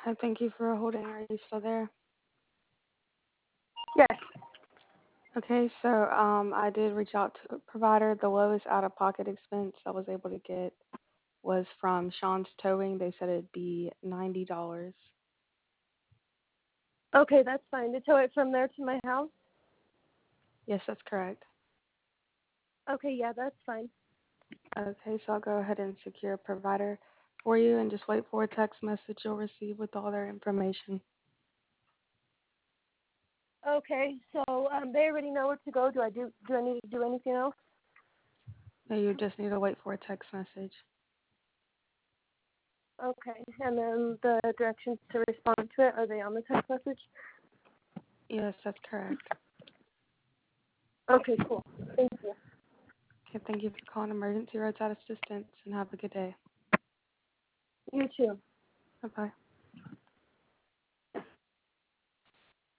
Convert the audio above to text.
Hi, thank you for holding. Are you still there? Yes. Okay, so I did reach out to the provider. The lowest out-of-pocket expense I was able to get was from Sean's Towing. They said it'd be $90. Okay, that's fine. To tow it from there to my house? Yes, that's correct. Okay, yeah, that's fine. Okay, so I'll go ahead and secure a provider for you and just wait for a text message you'll receive with all their information. Okay, so they already know where to go. Do I need to do anything else? No, you just need to wait for a text message. Okay, and then the directions to respond to it, are they on the text message? Yes, that's correct. Okay, cool. Thank you. Okay, thank you for calling Emergency Roadside Assistance and have a good day. You too. Bye-bye.